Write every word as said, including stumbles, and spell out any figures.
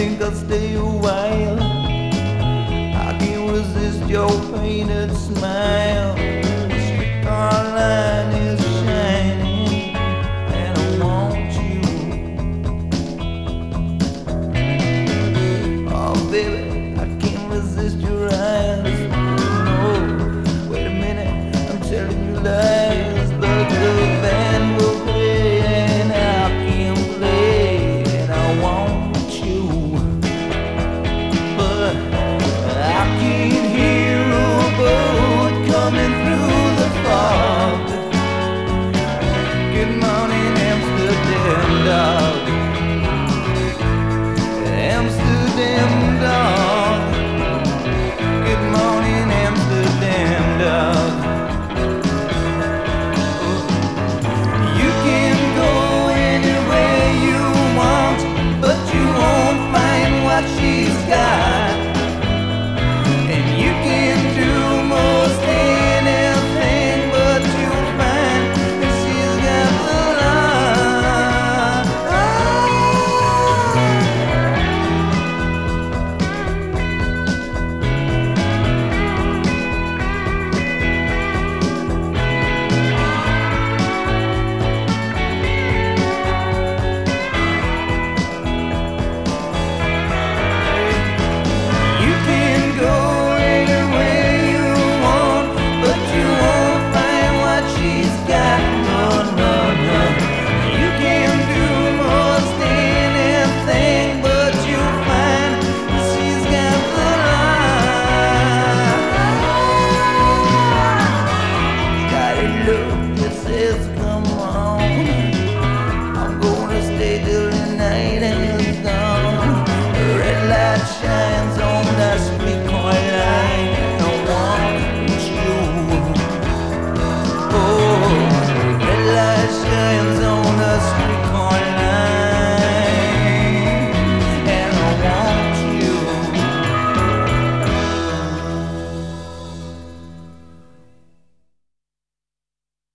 think I'll stay a while. I can't resist your painted smile. The streetcar line is shining, and I want you. Oh baby, I can't resist your eyes. No, wait a minute, I'm telling you lies.